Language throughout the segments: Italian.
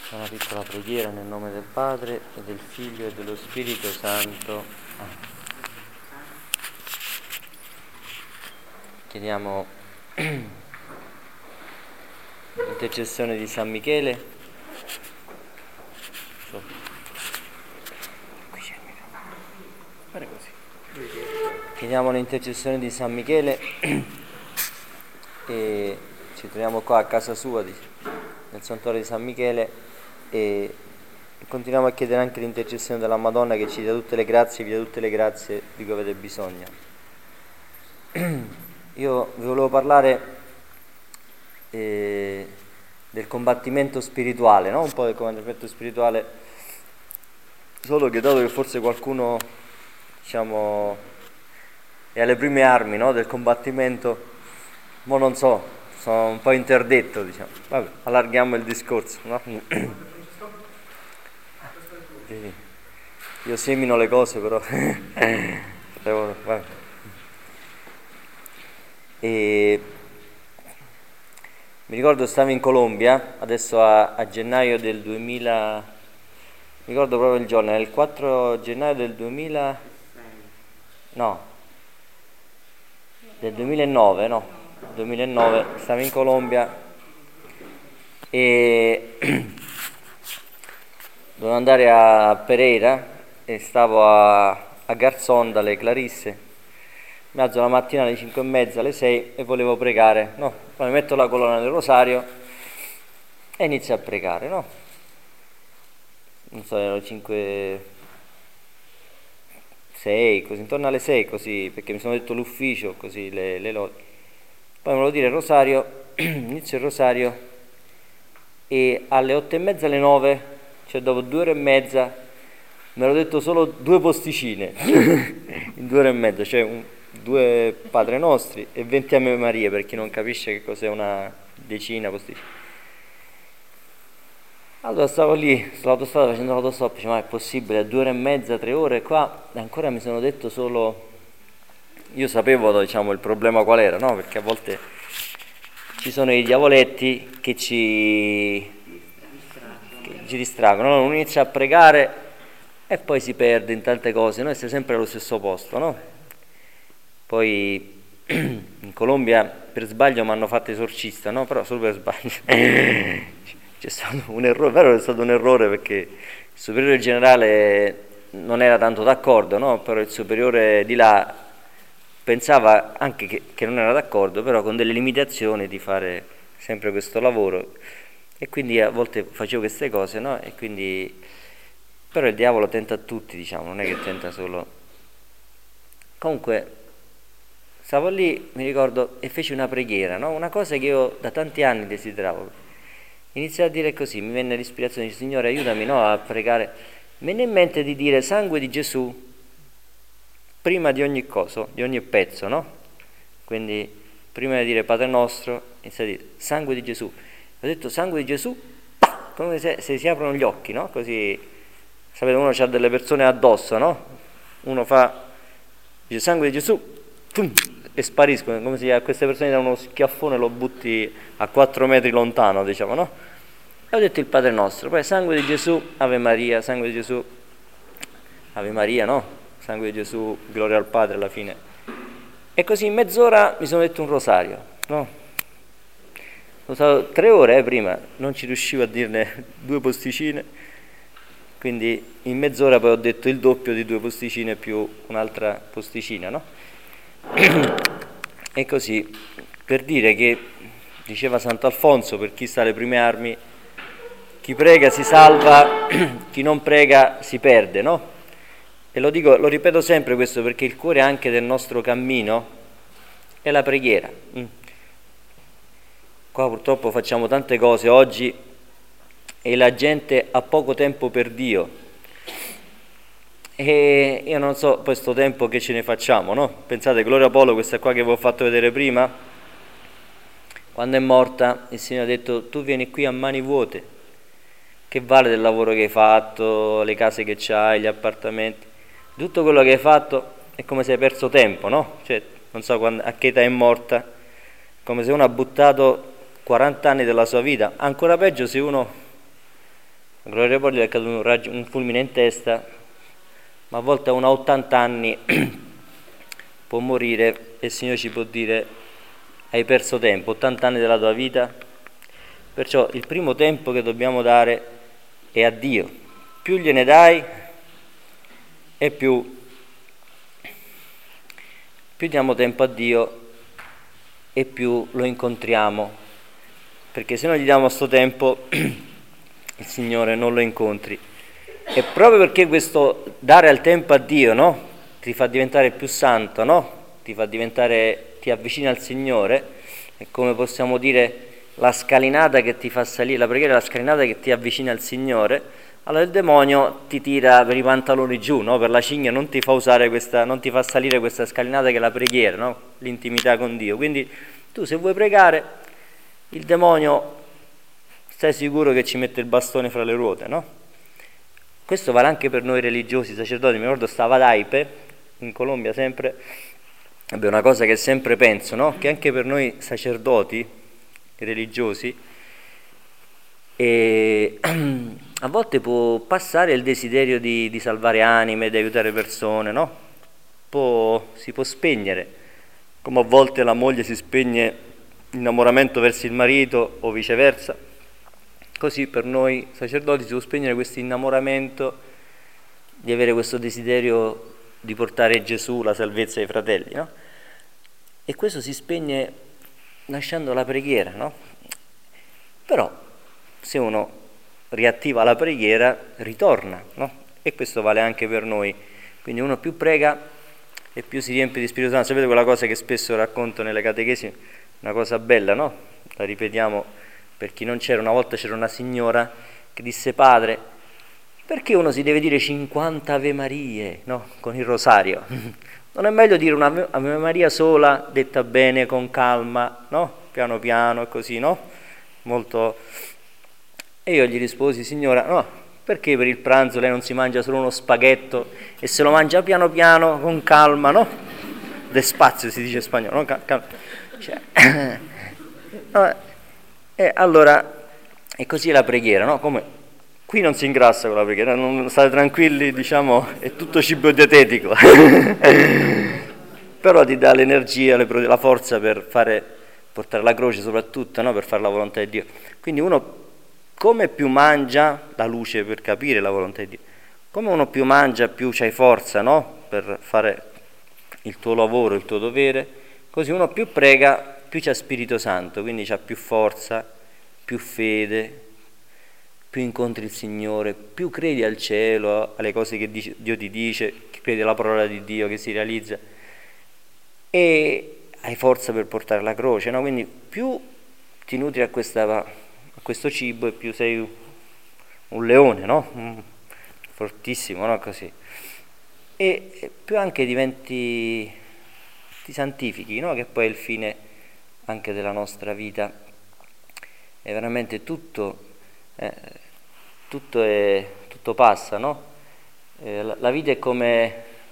Una piccola preghiera nel nome del Padre e del Figlio e dello Spirito Santo. Chiediamo l'intercessione di San Michele. Qui c'è il microfono. Fare così. Chiediamo l'intercessione di San Michele e ci troviamo qua a casa sua, nel santuario di San Michele, e continuiamo a chiedere anche l'intercessione della Madonna, che ci dia tutte le grazie, vi dia tutte le grazie di cui avete bisogno. Io vi volevo parlare del combattimento spirituale, no? Un po' del combattimento spirituale, solo che dato che forse qualcuno, diciamo, è alle prime armi, no? Del combattimento, mo non so, sono un po' interdetto, diciamo. Vabbè, allarghiamo il discorso, no? Io semino le cose, però vabbè. E mi ricordo stavo in Colombia adesso a gennaio del 2000, mi ricordo proprio il giorno, era il 4 gennaio del 2000, no, del 2009, no, 2009, stavo in Colombia e dovevo andare a Pereira e stavo a Garzón dalle Clarisse. Mi alzo la mattina alle 5:30, alle 6 e volevo pregare, no? Poi mi metto la colonna del rosario e inizio a pregare, no? Non so, erano 5, 6, così, intorno alle 6, così, perché mi sono detto l'ufficio, così le lodi. Poi me lo dire il rosario, inizio il rosario e alle 8:30, alle 9, cioè dopo 2 ore e mezza, mi ero detto solo 2 posticine, in 2 ore e mezza, cioè 2 Padre Nostri e 20 Ave Maria, per chi non capisce che cos'è una decina posticina. Allora stavo lì sull'autostrada facendo l'autostop, dicevo, ma è possibile, 2 ore e mezza, 3 ore qua, e ancora mi sono detto solo, io sapevo, diciamo, il problema qual era, no? Perché a volte ci sono i diavoletti che ci distraggono, no? Uno inizia a pregare e poi si perde in tante cose, noi stiamo sempre allo stesso posto, no? Poi in Colombia per sbaglio mi hanno fatto esorcista, no? Però solo per sbaglio. C'è stato un errore, però è stato un errore perché il superiore generale non era tanto d'accordo, no? Però il superiore di là pensava anche che non era d'accordo, però con delle limitazioni di fare sempre questo lavoro, e quindi a volte facevo queste cose, no? E quindi, però il diavolo tenta a tutti, diciamo, non è che tenta solo. Comunque stavo lì, mi ricordo, e feci una preghiera, no? Una cosa che io da tanti anni desideravo. Iniziai a dire così, mi venne l'ispirazione di Signore, aiutami, no, a pregare. Mi venne in mente di dire sangue di Gesù prima di ogni cosa, di ogni pezzo, no? Quindi prima di dire Padre Nostro, iniziai a dire sangue di Gesù. Ho detto sangue di Gesù, come se si aprono gli occhi, no? Così, sapete, uno ha delle persone addosso, no? Uno dice sangue di Gesù, tum, e spariscono, come se a queste persone da uno schiaffone lo butti a 4 metri lontano, diciamo, no? E ho detto il Padre Nostro, poi sangue di Gesù, Ave Maria, sangue di Gesù, Ave Maria, no? Sangue di Gesù, gloria al Padre alla fine. E così in mezz'ora mi sono detto un rosario, no? Sono stato 3 ore prima, non ci riuscivo a dirne 2 posticine, quindi in mezz'ora poi ho detto il doppio di 2 posticine più un'altra posticina, no? E così, per dire che, diceva Sant'Alfonso, per chi sta alle prime armi, chi prega si salva, chi non prega si perde, no? E lo ripeto sempre questo, perché il cuore anche del nostro cammino è la preghiera. Qua purtroppo facciamo tante cose oggi e la gente ha poco tempo per Dio. E io non so poi sto tempo che ce ne facciamo, no? Pensate, Gloria Polo, questa qua che vi ho fatto vedere prima, quando è morta il Signore ha detto tu vieni qui a mani vuote, che vale del lavoro che hai fatto, le case che c'hai, gli appartamenti, tutto quello che hai fatto è come se hai perso tempo, no? Cioè, non so a che età è morta, come se uno ha buttato 40 anni della sua vita, ancora peggio se uno a Gloria Poli è caduto un fulmine in testa, ma a volte a uno a 80 anni può morire e il Signore ci può dire: hai perso tempo, 80 anni della tua vita. Perciò il primo tempo che dobbiamo dare è a Dio. Più gliene dai e più diamo tempo a Dio e più lo incontriamo, perché se non gli diamo sto tempo il Signore non lo incontri. E proprio perché questo dare al tempo a Dio, no? Ti fa diventare più santo, no? Ti avvicina al Signore, è come possiamo dire la scalinata che ti fa salire, la preghiera è la scalinata che ti avvicina al Signore. Allora il demonio ti tira per i pantaloni giù, no? Per la cinghia, non ti fa salire questa scalinata che è la preghiera, no? L'intimità con Dio. Quindi tu, se vuoi pregare, il demonio stai sicuro che ci mette il bastone fra le ruote, no? Questo vale anche per noi religiosi, sacerdoti. Mi ricordo, stava ad Aipe, in Colombia sempre, è una cosa che sempre penso, no? Che anche per noi sacerdoti religiosi a volte può passare il desiderio di salvare anime, di aiutare persone, no? Si può spegnere, come a volte la moglie si spegne l'innamoramento verso il marito o viceversa. Così per noi sacerdoti si può spegnere questo innamoramento di avere questo desiderio di portare Gesù, la salvezza ai fratelli, no? E questo si spegne lasciando la preghiera, no? Però se uno riattiva la preghiera ritorna, no? E questo vale anche per noi. Quindi uno più prega e più si riempie di Spirito Santo. Sapete quella cosa che spesso racconto nelle catechesi? Una cosa bella, no? La ripetiamo per chi non c'era. Una volta c'era una signora che disse: padre, perché uno si deve dire 50 Ave Marie, no? Con il rosario? Non è meglio dire una Ave Maria sola, detta bene, con calma, no? Piano piano e così, no? Molto. E io gli risposi: signora, no, perché per il pranzo lei non si mangia solo uno spaghetto e se lo mangia piano piano, con calma, no? Despacio si dice in spagnolo, no? Cioè, no, e allora, è così la preghiera, no? Come qui non si ingrassa con la preghiera, non state tranquilli, diciamo, è tutto cibo dietetico. Però ti dà l'energia, la forza per portare la croce soprattutto, no? Per fare la volontà di Dio. Quindi uno, come più mangia, la luce per capire la volontà di Dio, come uno più mangia più c'hai forza, no? Per fare il tuo lavoro, il tuo dovere, così uno più prega, più c'ha Spirito Santo, quindi c'ha più forza, più fede, più incontri il Signore, più credi al cielo, alle cose che Dio ti dice, credi alla parola di Dio che si realizza e hai forza per portare la croce, no? Quindi più ti nutri a questo cibo e più sei un leone, no? Fortissimo, no? Così. E più anche ti santifichi, no? Che poi è il fine anche della nostra vita. È veramente tutto passa, no? La vita è come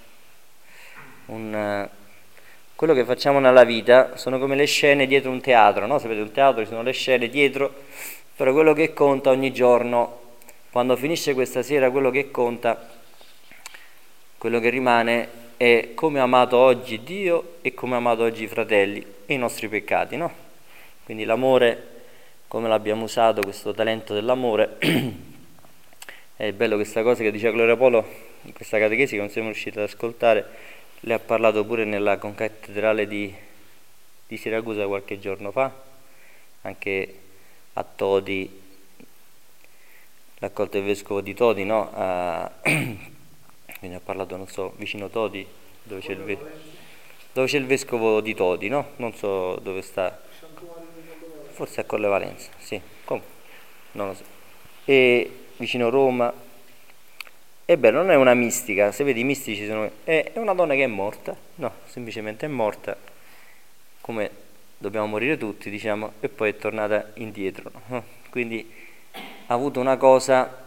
quello che facciamo nella vita sono come le scene dietro un teatro, no? Sapete, un teatro ci sono le scene dietro, però quello che conta ogni giorno, quando finisce questa sera, quello che conta, quello che rimane è come ho amato oggi Dio e come ho amato oggi i fratelli e i nostri peccati, no? Quindi l'amore, come l'abbiamo usato, questo talento dell'amore. È bello questa cosa che dice Gloria Polo in questa catechesi che non siamo riusciti ad ascoltare. Lei ha parlato pure nella concattedrale di Siracusa qualche giorno fa, anche a Todi, l'accolto del vescovo di Todi, no? Quindi ha parlato, non so, vicino Todi, dove c'è il vescovo di Todi, no? Non so dove sta, forse a Colle Valenza, sì, comunque, non lo so. E vicino Roma. È bello, non è una mistica, se vedi i mistici è una donna che è morta, no, semplicemente è morta, come dobbiamo morire tutti, diciamo, e poi è tornata indietro, no? Quindi ha avuto una cosa,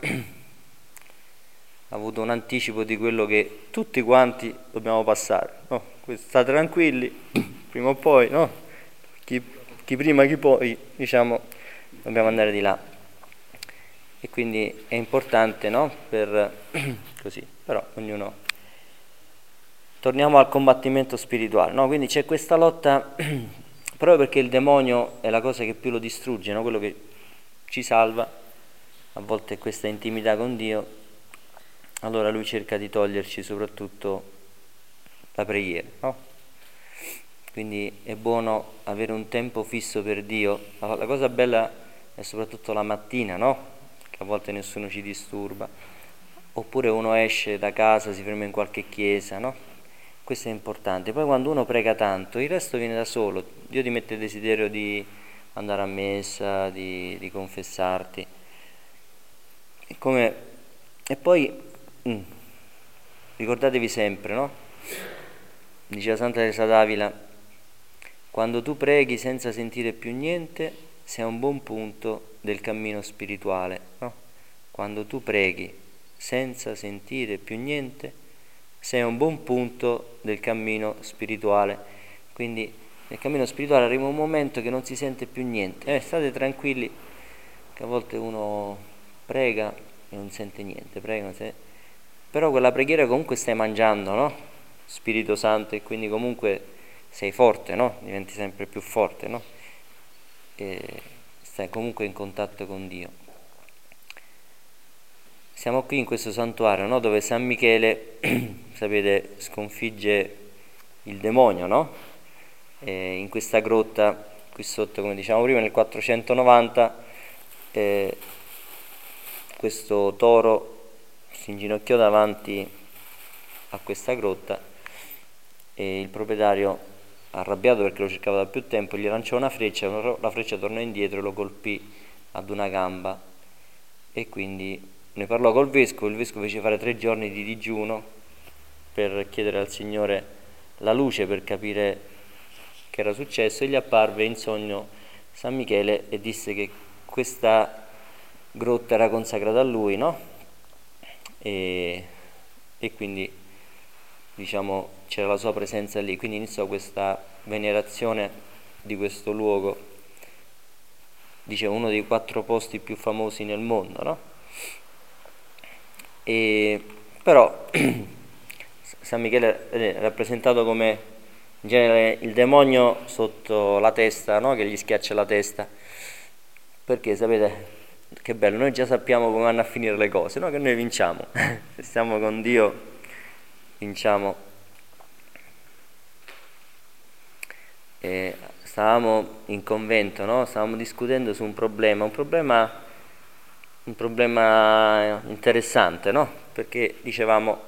ha avuto un anticipo di quello che tutti quanti dobbiamo passare, no? State tranquilli, prima o poi, no? Chi prima, chi poi, diciamo, dobbiamo andare di là. e quindi è importante, no? Per così, però ognuno. Torniamo al combattimento spirituale, no? Quindi c'è questa lotta proprio perché il demonio è la cosa che più lo distrugge, no? Quello che ci salva a volte è questa intimità con Dio, allora lui cerca di toglierci soprattutto la preghiera, no? Quindi è buono avere un tempo fisso per Dio. La cosa bella è soprattutto la mattina, no? Che a volte nessuno ci disturba. Oppure uno esce da casa, si ferma in qualche chiesa, no? Questo è importante. Poi quando uno prega tanto, il resto viene da solo. Dio ti mette il desiderio di andare a messa, di confessarti. E poi ricordatevi sempre, no? Diceva Santa Teresa d'Avila, quando tu preghi senza sentire più niente, sei a un buon punto del cammino spirituale, no? Quando tu preghi senza sentire più niente, sei a un buon punto del cammino spirituale. Quindi nel cammino spirituale arriva un momento che non si sente più niente. State tranquilli che a volte uno prega e non sente niente, però quella preghiera comunque stai mangiando, no? Spirito Santo, e quindi comunque sei forte, no? Diventi sempre più forte, no? E stai comunque in contatto con Dio. Siamo qui in questo santuario, no? Dove San Michele, sapete, sconfigge il demonio, no? In questa grotta qui sotto, come diciamo prima, nel 490, questo toro si inginocchiò davanti a questa grotta e il proprietario, arrabbiato perché lo cercava da più tempo, gli lanciò una freccia, la freccia tornò indietro e lo colpì ad una gamba, e quindi ne parlò col vescovo. Il vescovo fece fare 3 giorni di digiuno per chiedere al Signore la luce per capire che era successo, e gli apparve in sogno San Michele e disse che questa grotta era consacrata a lui, no? E quindi diciamo c'era la sua presenza lì, quindi iniziò questa venerazione di questo luogo, dice uno dei 4 posti più famosi nel mondo, no? E però San Michele è rappresentato come in genere il demonio sotto la testa, no? Che gli schiaccia la testa, perché sapete che bello, noi già sappiamo come vanno a finire le cose, no? Che noi vinciamo se stiamo con Dio vinciamo. Stavamo in convento, no? Stavamo discutendo su un problema interessante, no? Perché dicevamo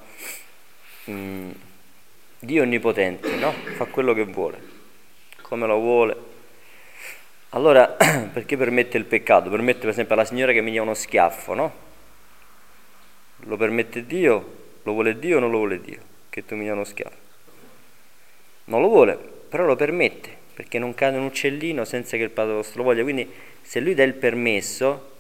Dio è onnipotente, no? Fa quello che vuole, come lo vuole. Allora, perché permette il peccato? Permette per esempio alla signora che mi dia uno schiaffo, no? Lo permette Dio? Lo vuole Dio o non lo vuole Dio? Che tu mi dia uno schiaffo? Non lo vuole, però lo permette, perché non cade un uccellino senza che il Padre vostro lo voglia. Quindi se lui dà il permesso,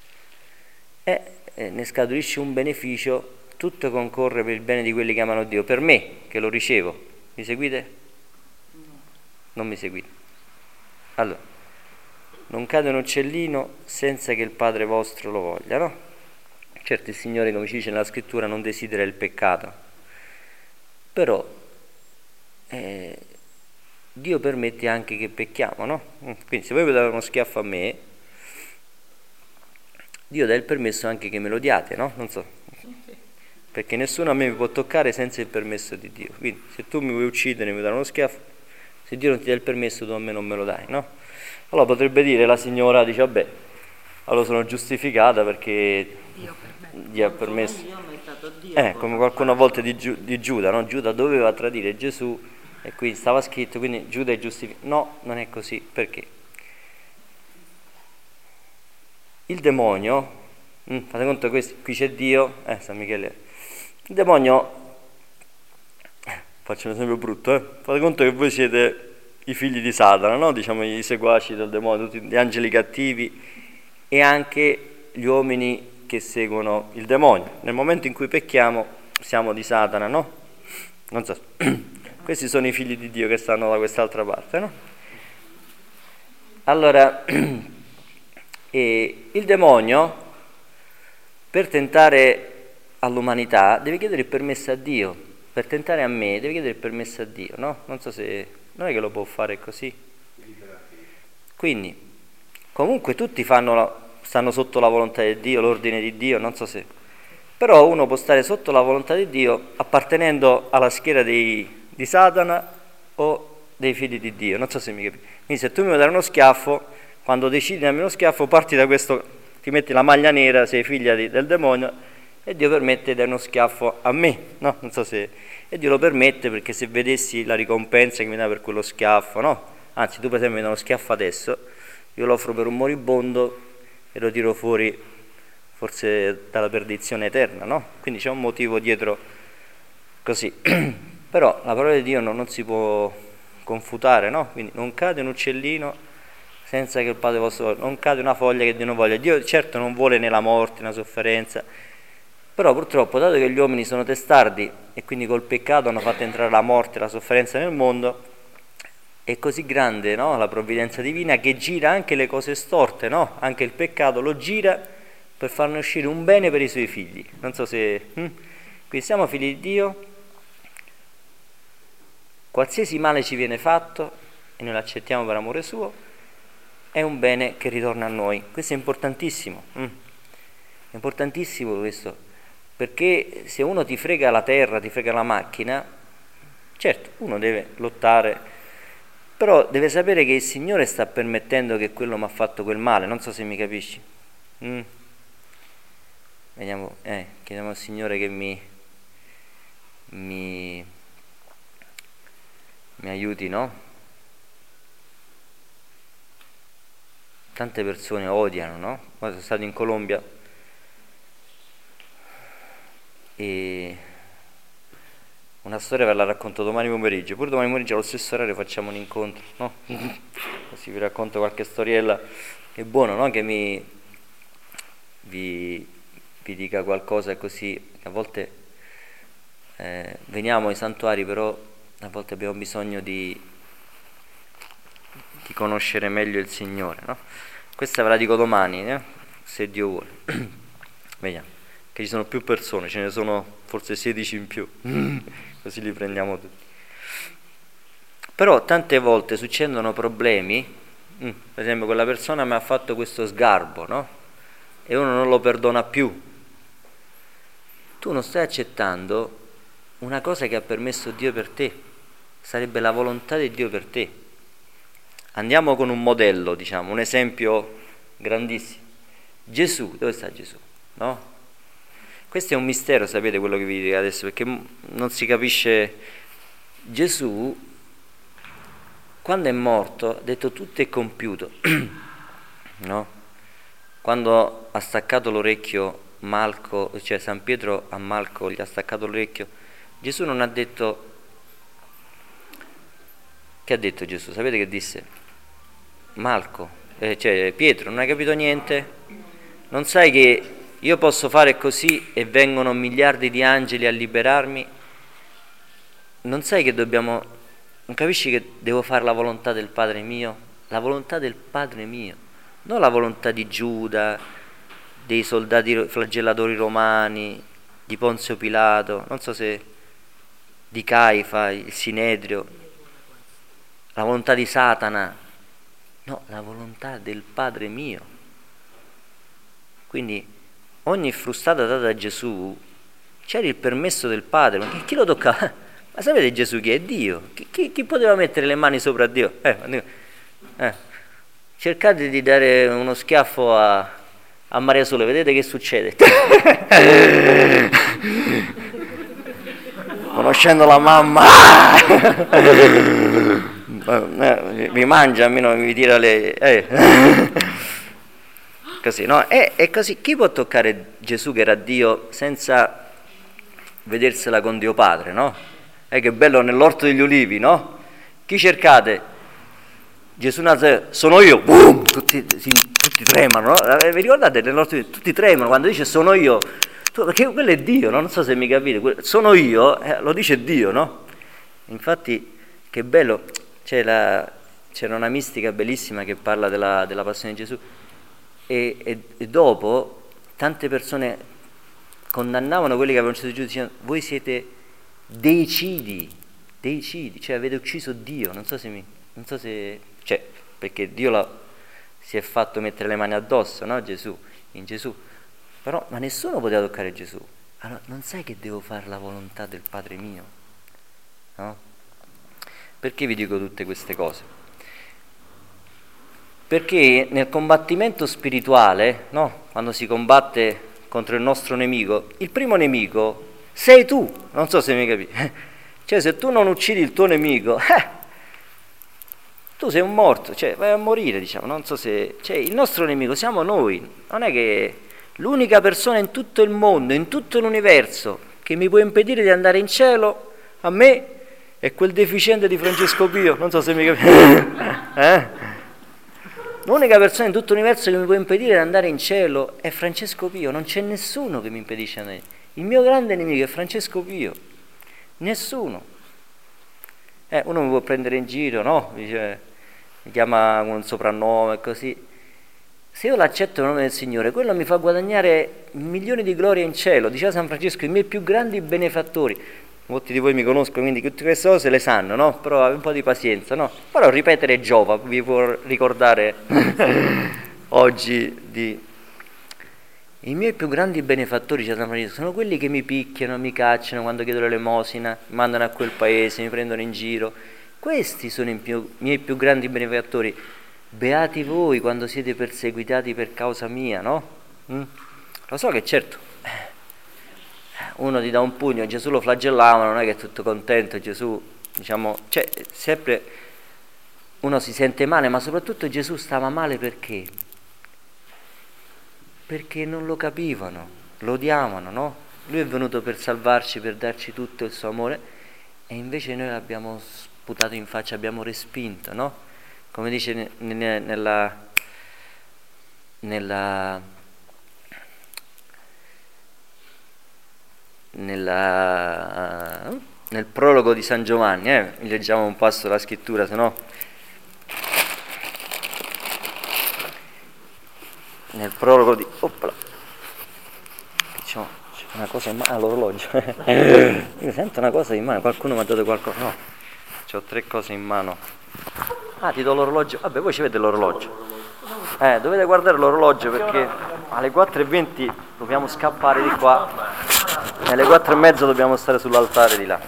ne scaturisce un beneficio, tutto concorre per il bene di quelli che amano Dio, per me che lo ricevo. Mi seguite? No. Non mi seguite? Allora, non cade un uccellino senza che il Padre vostro lo voglia, no? Certo, il Signore, come ci dice nella Scrittura, non desidera il peccato, però Dio permette anche che pecchiamo, no? Quindi se voi mi date uno schiaffo a me, Dio dà il permesso anche che me lo diate, no? Non so, perché nessuno a me mi può toccare senza il permesso di Dio. Quindi se tu mi vuoi uccidere e mi dai uno schiaffo, se Dio non ti dà il permesso, tu a me non me lo dai, no? Allora potrebbe dire la signora, dice vabbè, allora sono giustificata perché Dio ha permesso. Come qualcuno a volte di Giuda, no? Giuda doveva tradire Gesù e qui stava scritto, quindi Giuda è giustificato. No, non è così. Perché? Il demonio, fate conto che qui c'è Dio, San Michele, il demonio, faccio un esempio brutto, fate conto che voi siete i figli di Satana, no? Diciamo i seguaci del demonio, tutti gli angeli cattivi e anche gli uomini che seguono il demonio. Nel momento in cui pecchiamo siamo di Satana, no? Non so, questi sono i figli di Dio che stanno da quest'altra parte, no? Allora, il demonio per tentare all'umanità deve chiedere il permesso a Dio, per tentare a me deve chiedere il permesso a Dio, no? Non so se... non è che lo può fare così. Quindi, comunque tutti stanno sotto la volontà di Dio, l'ordine di Dio, non so se... Però uno può stare sotto la volontà di Dio appartenendo alla schiera di Satana o dei figli di Dio, non so se mi capisci. Quindi se tu mi vuoi dare uno schiaffo, quando decidi di darmi uno schiaffo, parti da questo, ti metti la maglia nera, sei figlia del demonio, e Dio permette di dare uno schiaffo a me, no? Non so se... E Dio lo permette perché se vedessi la ricompensa che mi dà per quello schiaffo, no? Anzi, tu per esempio mi dai uno schiaffo adesso, io lo offro per un moribondo e lo tiro fuori forse dalla perdizione eterna, no? Quindi c'è un motivo dietro così. Però la parola di Dio non si può confutare, no? Quindi non cade un uccellino senza che il Padre vostro, non cade una foglia che Dio non voglia. Dio certo non vuole né la morte né la sofferenza, però purtroppo, dato che gli uomini sono testardi e quindi col peccato hanno fatto entrare la morte e la sofferenza nel mondo, è così grande, no? La provvidenza divina che gira anche le cose storte, no? Anche il peccato lo gira per farne uscire un bene per i suoi figli. Non so se... Quindi siamo figli di Dio, qualsiasi male ci viene fatto e noi l'accettiamo per amore suo, è un bene che ritorna a noi. Questo è importantissimo. È importantissimo questo, perché se uno ti frega la terra, ti frega la macchina, certo, uno deve lottare, però deve sapere che il Signore sta permettendo che quello mi ha fatto quel male. Non so se mi capisci. Vediamo, chiediamo al Signore che mi aiuti, no? Tante persone odiano, no? Quando sono stato in Colombia e una storia ve la racconto domani pomeriggio, pure domani pomeriggio allo stesso orario facciamo un incontro, no? Così vi racconto qualche storiella, è buono, no? Che vi dica qualcosa così. A volte veniamo ai santuari, però a volte abbiamo bisogno di conoscere meglio il Signore, no? Questa ve la dico domani, se Dio vuole. Vediamo, che ci sono più persone, ce ne sono forse 16 in più, così li prendiamo tutti. Però tante volte succedono problemi, per esempio quella persona mi ha fatto questo sgarbo, no? E uno non lo perdona più. Tu non stai accettando una cosa che ha permesso Dio per te, sarebbe la volontà di Dio per te. Andiamo con un modello, diciamo, un esempio grandissimo. Gesù, dove sta Gesù? No? Questo è un mistero, sapete quello che vi dico adesso, perché non si capisce. Gesù, quando è morto, ha detto tutto è compiuto, no? Quando ha staccato l'orecchio Malco, cioè San Pietro a Malco gli ha staccato l'orecchio, Gesù non ha detto... Che ha detto Gesù? Sapete che disse? Malco, cioè Pietro, non hai capito niente? Non sai che io posso fare così e vengono miliardi di angeli a liberarmi? Non sai che dobbiamo... Non capisci che devo fare la volontà del Padre mio? La volontà del Padre mio, non la volontà di Giuda, dei soldati flagellatori romani, di Ponzio Pilato, non so se di Caifa, il Sinedrio, la volontà di Satana, no, la volontà del Padre mio. Quindi ogni frustata data da Gesù c'era il permesso del Padre, ma chi lo toccava? Ma sapete Gesù chi è? Dio. Chi poteva mettere le mani sopra Dio? Cercate di dare uno schiaffo a Maria Sole, vedete che succede. Conoscendo la mamma, mi mangia, almeno mi tira le... Così, no? E così, chi può toccare Gesù che era Dio senza vedersela con Dio Padre, no? Che bello nell'orto degli ulivi, no? Chi cercate? Gesù Nazareno, sono io, boom! Tutti tremano, no? Vi ricordate nell'orto degli ulivi? Tutti tremano quando dice sono io, perché quello è Dio, no? Non so se mi capite, sono io, lo dice Dio, no? Infatti, che bello, c'era una mistica bellissima che parla della passione di Gesù, e dopo tante persone condannavano quelli che avevano ucciso Gesù dicendo voi siete deicidi, cioè avete ucciso Dio, non so se, cioè, perché Dio si è fatto mettere le mani addosso, no? In Gesù, però, ma nessuno poteva toccare Gesù. Allora, non sai che devo fare la volontà del Padre mio? No? Perché vi dico tutte queste cose? Perché nel combattimento spirituale, no? Quando si combatte contro il nostro nemico, il primo nemico sei tu, non so se mi capite. Cioè se tu non uccidi il tuo nemico, tu sei un morto, cioè vai a morire, diciamo, non so se... Cioè il nostro nemico siamo noi, non è che l'unica persona in tutto il mondo, in tutto l'universo, che mi può impedire di andare in cielo, a me, è quel deficiente di Francesco Pio, non so se mi capite. L'unica persona in tutto l'universo che mi può impedire di andare in cielo è Francesco Pio, non c'è nessuno che mi impedisce di andare in cielo. Il mio grande nemico è Francesco Pio, nessuno. Uno mi può prendere in giro, no? Dice, mi chiama con un soprannome, così. Se io l'accetto nel nome del Signore, quello mi fa guadagnare milioni di glorie in cielo. Diceva San Francesco, i miei più grandi benefattori. Molti di voi mi conoscono, quindi tutte queste cose le sanno, no? Però avete un po' di pazienza, no? Però ripetere giova, vi può ricordare oggi di... I miei più grandi benefattori, dice San Francesco, sono quelli che mi picchiano, mi cacciano quando chiedo l'elemosina, mi mandano a quel paese, mi prendono in giro. Questi sono i miei più grandi benefattori. Beati voi quando siete perseguitati per causa mia, no? Lo so che certo, uno ti dà un pugno, Gesù lo flagellava, non è che è tutto contento, Gesù, diciamo, cioè sempre uno si sente male, ma soprattutto Gesù stava male perché? Perché non lo capivano, lo odiavano, no? Lui è venuto per salvarci, per darci tutto il suo amore, e invece noi l'abbiamo sputato in faccia, abbiamo respinto, no? Come dice nel prologo di San Giovanni, leggiamo un passo della scrittura, se no nel prologo di c'è una cosa in mano, l'orologio. Io sento una cosa in mano, qualcuno mi ha dato qualcosa, no, c'ho 3 cose in mano. Ti do l'orologio, vabbè, voi ci vedete l'orologio, dovete guardare l'orologio perché alle 4:20 dobbiamo scappare di qua e alle 4:30 dobbiamo stare sull'altare di là.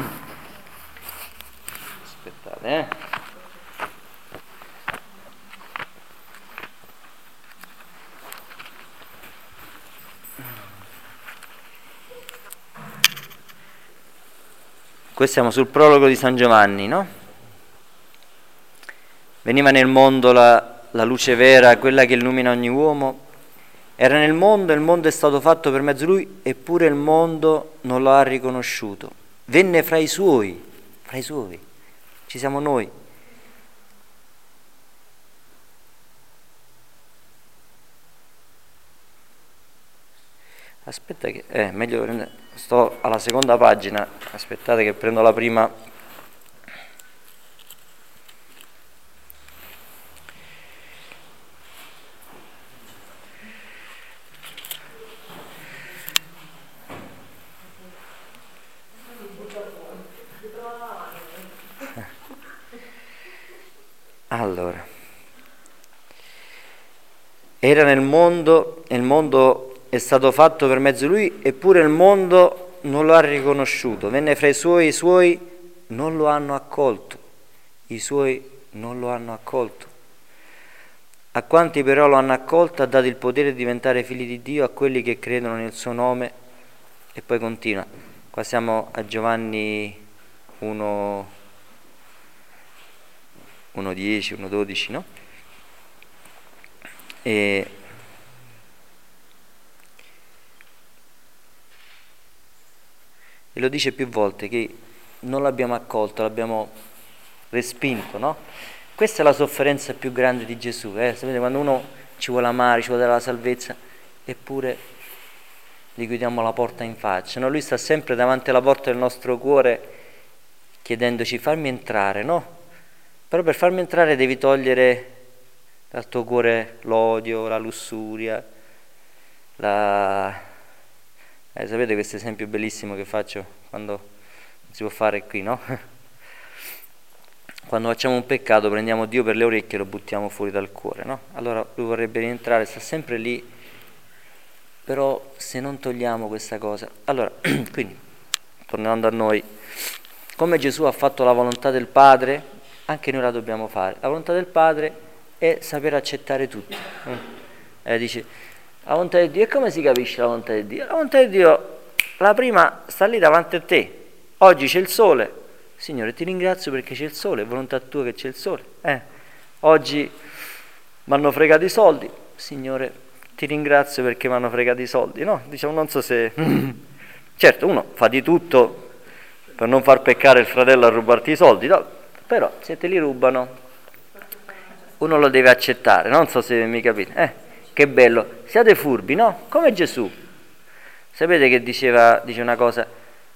Aspettate, Qui siamo sul prologo di San Giovanni, no? Veniva nel mondo la luce vera, quella che illumina ogni uomo. Era nel mondo, il mondo è stato fatto per mezzo di lui, eppure il mondo non lo ha riconosciuto. Venne fra i suoi, ci siamo noi. Aspetta che, meglio, sto alla seconda pagina, aspettate che prendo la prima. Allora, era nel mondo, e il mondo è stato fatto per mezzo di lui, eppure il mondo non lo ha riconosciuto. Venne fra i suoi non lo hanno accolto. I suoi non lo hanno accolto. A quanti però lo hanno accolto ha dato il potere di diventare figli di Dio, a quelli che credono nel suo nome. E poi continua. Qua siamo a Giovanni 1:10, 1:12, no? E lo dice più volte che non l'abbiamo accolto, l'abbiamo respinto, no? Questa è la sofferenza più grande di Gesù, sapete, quando uno ci vuole amare, ci vuole dare la salvezza, eppure gli chiudiamo la porta in faccia, no? Lui sta sempre davanti alla porta del nostro cuore chiedendoci fammi entrare, no? Però per farmi entrare devi togliere dal tuo cuore l'odio, la lussuria, la Sapete questo esempio bellissimo che faccio quando non si può fare qui, no? Quando facciamo un peccato prendiamo Dio per le orecchie e lo buttiamo fuori dal cuore, no? Allora lui vorrebbe rientrare, sta sempre lì, però se non togliamo questa cosa... Allora, quindi, tornando a noi, come Gesù ha fatto la volontà del Padre, anche noi la dobbiamo fare. La volontà del Padre è saper accettare tutto. Dice, la volontà di Dio, e come si capisce la volontà di Dio? La volontà di Dio, la prima sta lì davanti a te. Oggi c'è il sole, Signore ti ringrazio perché c'è il sole, è volontà tua che c'è il sole. Oggi mi hanno fregato i soldi, Signore ti ringrazio perché mi hanno fregato i soldi. No, diciamo, non so se... Certo, uno fa di tutto per non far peccare il fratello a rubarti i soldi, no? Però se te li rubano uno lo deve accettare, non so se mi capite. Che bello, siate furbi, no? Come Gesù. Sapete che dice una cosa?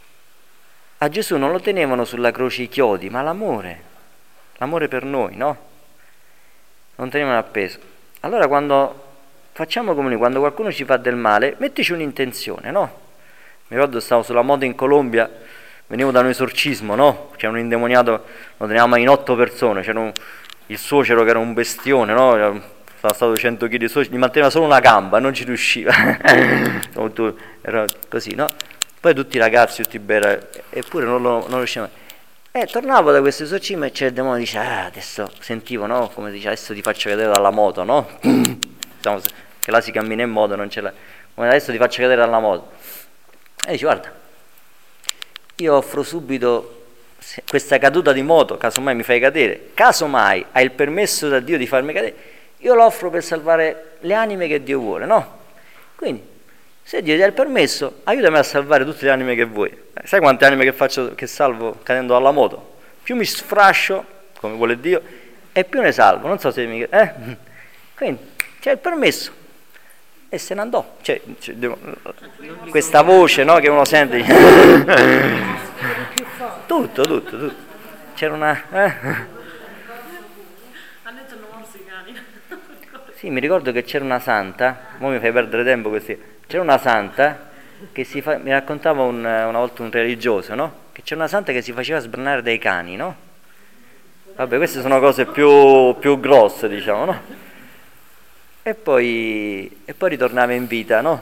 A Gesù non lo tenevano sulla croce i chiodi, ma l'amore per noi, no? Non tenevano appeso. Allora quando facciamo come lui, quando qualcuno ci fa del male, mettici un'intenzione, no? Mi ricordo, stavo sulla moto in Colombia, venivo da un esorcismo, no? C'era un indemoniato, lo tenevamo in 8 persone, c'era il suocero che era un bestione, no? Stava stato 100 kg di suocero, gli manteneva solo una gamba, non ci riusciva. Era così, no? Poi tutti i ragazzi, tutti bei, eppure non riuscivano. Tornavo da questo esorcismo e c'è il demone, dice, adesso sentivo, no? Come dice, adesso ti faccio cadere dalla moto, no? Diciamo, che là si cammina in moto, non ce l'ha. Come adesso ti faccio cadere dalla moto. E dice, guarda, io offro subito questa caduta di moto, casomai mi fai cadere, casomai hai il permesso da Dio di farmi cadere, io lo offro per salvare le anime che Dio vuole, no? Quindi, se Dio ti dà il permesso, aiutami a salvare tutte le anime che vuoi. Sai quante anime che salvo cadendo dalla moto? Più mi sfrascio, come vuole Dio, e più ne salvo, non so se mi... Quindi, c'è il permesso. E se ne andò. Questa voce, no, che uno sente. Tutto. C'era una... Sì, mi ricordo che c'era una santa, ora mi fai perdere tempo così. C'era una santa che mi raccontava una volta un religioso, no? Che c'era una santa che si faceva sbranare dai cani, no? Vabbè, queste sono cose più grosse, diciamo, no? E poi ritornava in vita, no?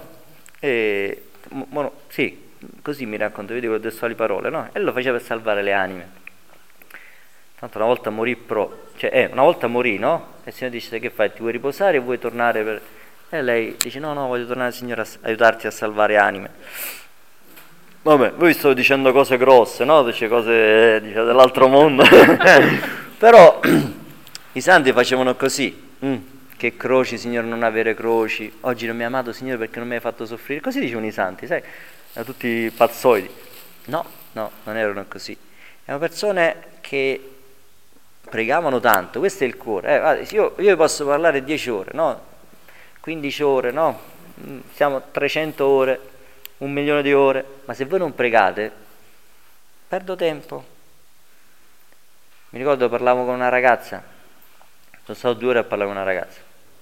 Sì, così mi racconta, vedi con le testuali parole, no? E lo faceva per salvare le anime. Tanto una volta morì una volta morì, no? E il Signore dice, che fai? Ti vuoi riposare o vuoi tornare per... E lei dice, no, voglio tornare, Signore, a aiutarti a salvare anime. Vabbè, voi sto dicendo cose grosse, no? Dice cose dell'altro mondo. Però i santi facevano così. Che croci, Signore, non avere croci. Oggi non mi hai amato, Signore, perché non mi hai fatto soffrire. Così dicevano i santi, sai? Erano tutti pazzoidi. No, non erano così. Erano persone che pregavano tanto. Questo è il cuore. Io vi posso parlare 10 ore, no? 15 ore, no? Siamo 300 ore, 1 milione di ore. Ma se voi non pregate, perdo tempo. Mi ricordo, parlavo con una ragazza. Sono stato 2 ore a parlare con una ragazza.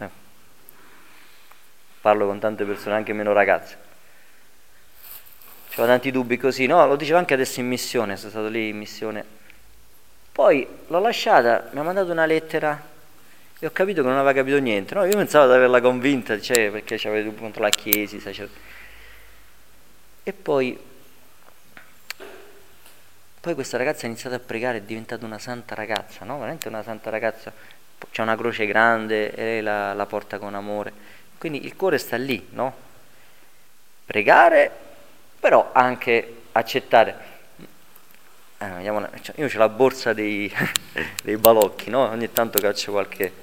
Parlo con tante persone, anche meno ragazze. C'avevo tanti dubbi così, no? Lo dicevo anche adesso in missione, sono stato lì in missione. Poi l'ho lasciata, mi ha mandato una lettera e ho capito che non aveva capito niente, no? Io pensavo di averla convinta, perché c'aveva dubbi contro la Chiesa, sai, E poi questa ragazza ha iniziato a pregare, è diventata una santa ragazza, no? Veramente una santa ragazza. C'è una croce grande e lei la porta con amore. Quindi il cuore sta lì, no? Pregare, però anche accettare. Io ho la borsa dei balocchi, no? Ogni tanto caccio qualche...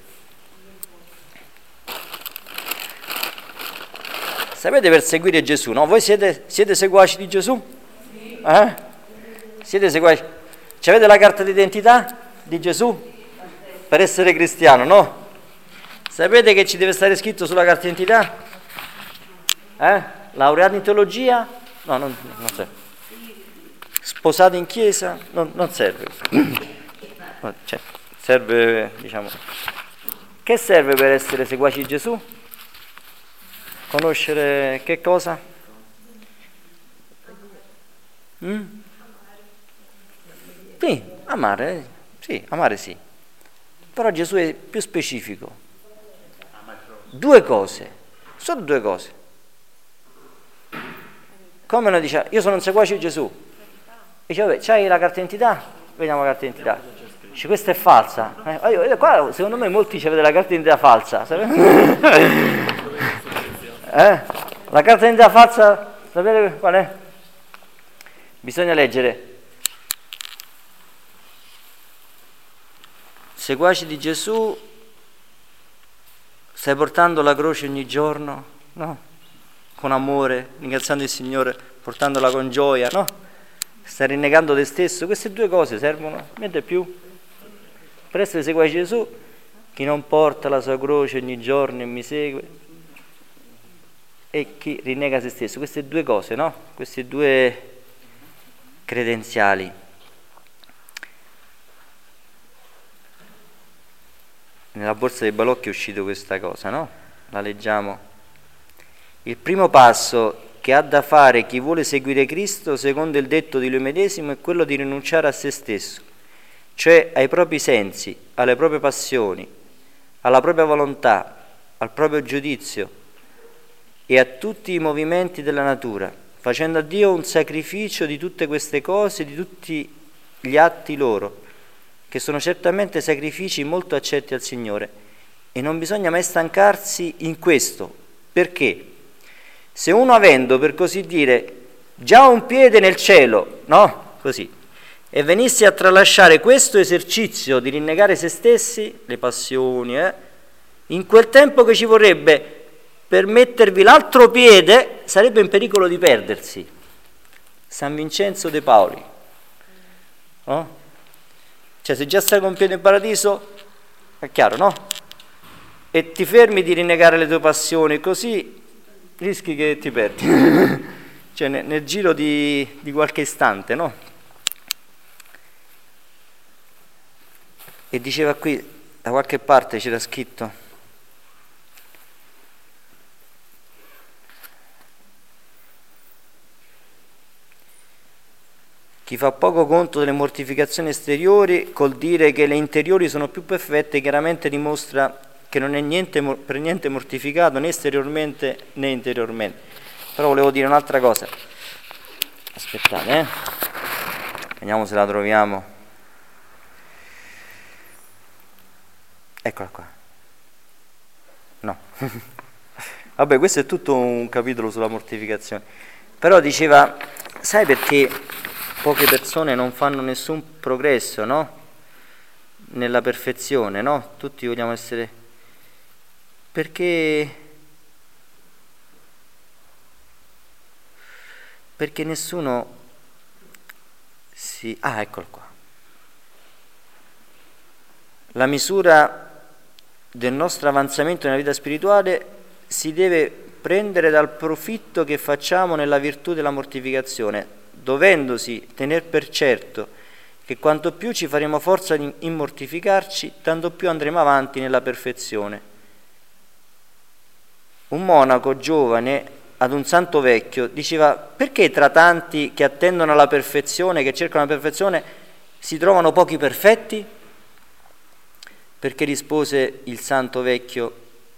Sapete, per seguire Gesù, no? Voi siete seguaci di Gesù? Sì. Siete seguaci? Avete la carta d'identità di Gesù? Per essere cristiano, no? Sapete che ci deve stare scritto sulla carta d'identità? Laureato in teologia? No, non serve. Sposato in chiesa? Non serve. Serve, diciamo... Che serve per essere seguaci di Gesù? Conoscere che cosa? Mm? Sì, amare sì. Però Gesù è più specifico. Due cose, solo due cose. Come uno dice, io sono un seguace di Gesù. Dice, vabbè, c'hai la carta d'identità? Vediamo la carta d'identità. Dice, questa è falsa. Qua, secondo me molti ci avete la carta d'identità falsa. La carta d'identità falsa, sapete qual è? Bisogna leggere. Seguaci di Gesù, stai portando la croce ogni giorno, no? Con amore, ringraziando il Signore, portandola con gioia, no? Stai rinnegando te stesso. Queste due cose servono, niente più. Per essere seguaci di Gesù, chi non porta la sua croce ogni giorno e mi segue, e chi rinnega se stesso. Queste due cose, no? Queste due credenziali. Nella borsa dei balocchi è uscito questa cosa, no? La leggiamo. Il primo passo che ha da fare chi vuole seguire Cristo, secondo il detto di lui medesimo, è quello di rinunciare a se stesso, cioè ai propri sensi, alle proprie passioni, alla propria volontà, al proprio giudizio e a tutti i movimenti della natura, facendo a Dio un sacrificio di tutte queste cose, di tutti gli atti loro, che sono certamente sacrifici molto accetti al Signore, e non bisogna mai stancarsi in questo. Perché? Se uno, avendo, per così dire, già un piede nel cielo, no? Così, e venisse a tralasciare questo esercizio di rinnegare se stessi, le passioni, in quel tempo che ci vorrebbe per mettervi l'altro piede, sarebbe in pericolo di perdersi. San Vincenzo de Paoli, no? Cioè, se già stai con un piede in paradiso, è chiaro, no? E ti fermi di rinnegare le tue passioni, così rischi che ti perdi. Cioè, nel giro di qualche istante, no? E diceva qui, da qualche parte c'era scritto, chi fa poco conto delle mortificazioni esteriori col dire che le interiori sono più perfette, chiaramente dimostra che non è per niente mortificato né esteriormente né interiormente. Però volevo dire un'altra cosa. Aspettate, vediamo se la troviamo. Eccola qua. No. Vabbè, questo è tutto un capitolo sulla mortificazione. Però diceva, sai perché poche persone non fanno nessun progresso, no? Nella perfezione, no? Tutti vogliamo essere... Perché nessuno si... eccolo qua. La misura del nostro avanzamento nella vita spirituale si deve prendere dal profitto che facciamo nella virtù della mortificazione, dovendosi tener per certo che quanto più ci faremo forza in mortificarci, tanto più andremo avanti nella perfezione. Un monaco giovane ad un santo vecchio diceva: perché tra tanti che attendono alla perfezione, che cercano la perfezione, si trovano pochi perfetti? Perché rispose il santo vecchio,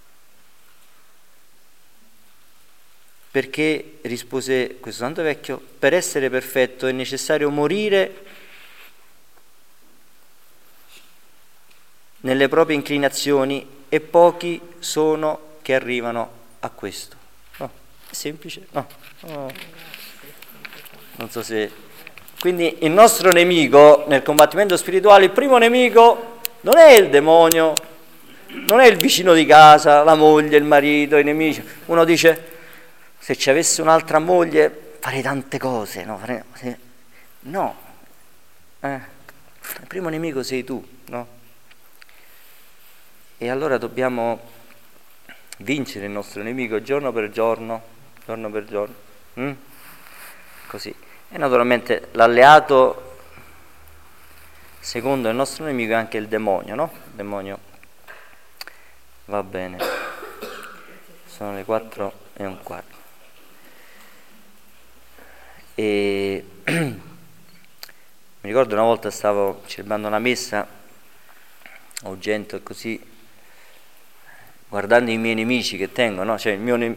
perché rispose questo santo vecchio, per essere perfetto è necessario morire nelle proprie inclinazioni e pochi sono che arrivano a questo. No, è semplice, no. Non so se... Quindi il nostro nemico nel combattimento spirituale, il primo nemico non è il demonio, non è il vicino di casa, la moglie, il marito, i nemici. Uno dice, se ci avessi un'altra moglie farei tante cose, no? No. Il primo nemico sei tu, no? E allora dobbiamo vincere il nostro nemico giorno per giorno. Così. E naturalmente l'alleato secondo il nostro nemico è anche il demonio, no? Il demonio va bene. Sono le 4:15. E mi ricordo una volta stavo celebrando una messa, ho gente così, guardando i miei nemici che tengo, no? Cioè, non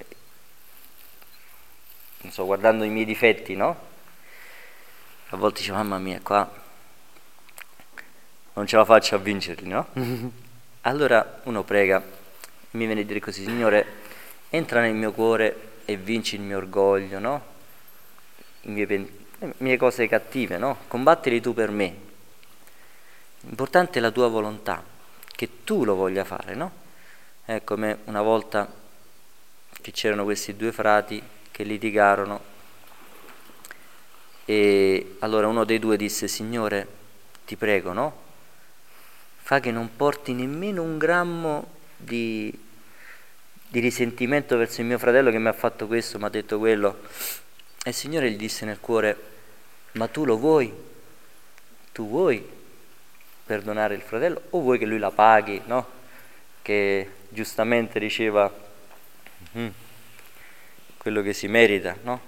so, guardando i miei difetti, no? A volte dicevo, mamma mia, qua non ce la faccio a vincerli, no? Allora uno prega, mi viene a dire così, Signore, entra nel mio cuore e vinci il mio orgoglio, no? Le mie cose cattive, no? Combattili tu per me. L'importante è la tua volontà, che tu lo voglia fare, no? È come una volta che c'erano questi due frati che litigarono e allora uno dei due disse, Signore, ti prego, no? Fa che non porti nemmeno un grammo di risentimento verso il mio fratello che mi ha fatto questo, mi ha detto quello. E il Signore gli disse nel cuore, ma tu lo vuoi? Tu vuoi perdonare il fratello o vuoi che lui la paghi, no? Che giustamente riceva quello che si merita, no?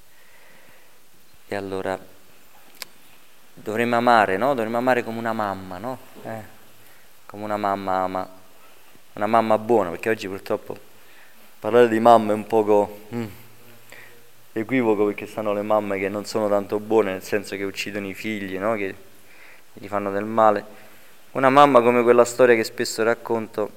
E allora dovremmo amare, no? Dovremmo amare come una mamma, no? Come una mamma ama, una mamma buona, perché oggi purtroppo parlare di mamma è un poco equivoco, perché stanno le mamme che non sono tanto buone, nel senso che uccidono i figli, no? Che gli fanno del male. Una mamma come quella storia che spesso racconto,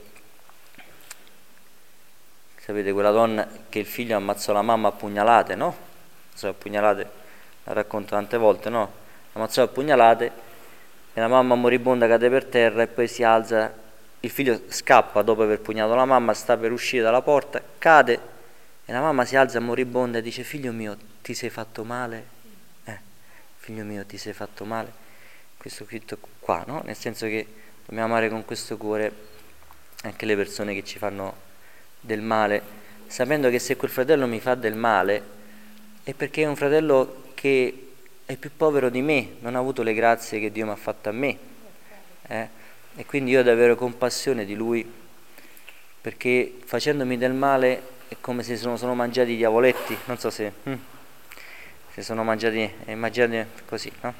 sapete, quella donna che il figlio ammazzò la mamma a pugnalate, no? So, a pugnalate, la racconto tante volte, no? Ammazzò a pugnalate e la mamma moribonda cade per terra e poi si alza, il figlio scappa dopo aver pugnato la mamma, sta per uscire dalla porta, cade e la mamma si alza moribonda e dice, figlio mio, ti sei fatto male? Figlio mio, ti sei fatto male? Questo scritto qua, no? Nel senso che dobbiamo amare con questo cuore anche le persone che ci fanno del male, sapendo che se quel fratello mi fa del male è perché è un fratello che è più povero di me, non ha avuto le grazie che Dio mi ha fatto a me, e quindi io ho davvero compassione di lui, perché facendomi del male è come se sono mangiati i diavoletti, non so se sono mangiati, immaginate così, no?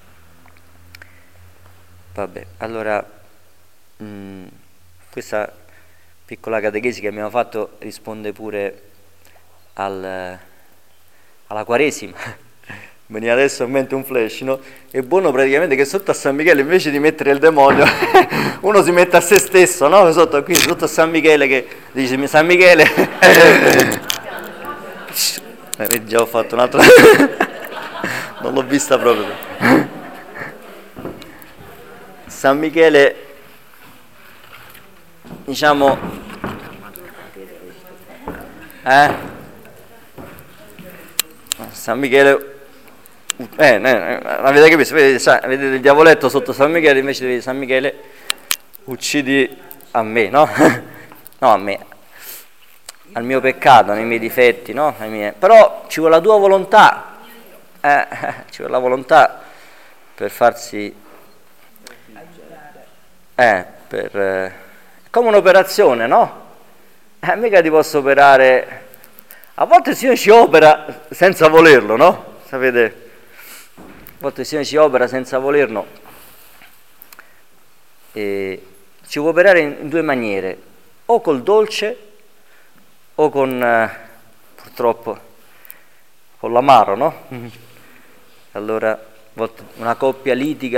Vabbè, allora questa piccola catechesi che abbiamo fatto risponde pure alla Quaresima. Veniva adesso in mente un flash, no? È buono praticamente che sotto a San Michele, invece di mettere il demonio, uno si mette a se stesso, no? Sotto a San Michele che dice, San Michele, vedi, già ho fatto un altro, non l'ho vista proprio. San Michele, diciamo, San Michele, avete capito? Vedete il diavoletto sotto San Michele, invece di San Michele, uccidi a me, no? No, a me, al mio peccato, nei miei difetti, no? Però ci vuole la tua volontà, ci vuole la volontà per farsi, come un'operazione, no? Mica ti posso operare, a volte il Signore ci opera senza volerlo, no? Sapete? A volte il Signore ci opera senza volerlo e ci può operare in due maniere, o col dolce o con, purtroppo, con l'amaro, no? Allora, a volte una coppia litiga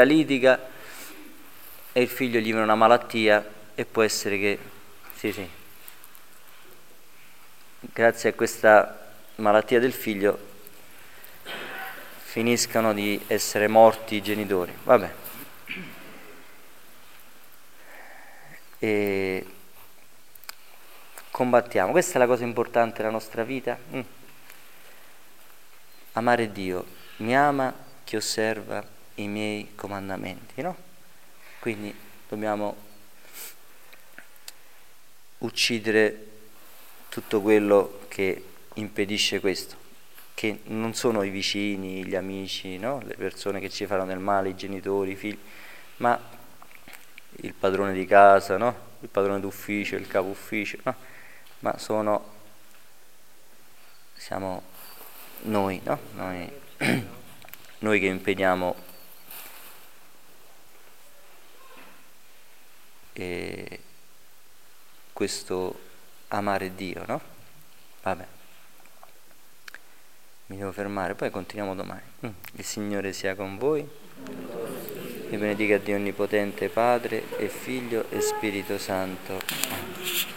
e il figlio gli viene una malattia e può essere che, sì, grazie a questa malattia del figlio finiscano di essere morti i genitori. Vabbè. E combattiamo. Questa è la cosa importante della nostra vita. Amare Dio. Mi ama chi osserva i miei comandamenti, no? Quindi dobbiamo uccidere tutto quello che impedisce questo, che non sono i vicini, gli amici, no? Le persone che ci fanno del male, i genitori, i figli, ma il padrone di casa, no? Il padrone d'ufficio, il capo ufficio, no? Ma siamo noi, no? Noi. noi che impediamo questo amare Dio, no? Vabbè, mi devo fermare, poi continuiamo domani. Il Signore sia con voi, vi benedica Dio Onnipotente, Padre e Figlio e Spirito Santo.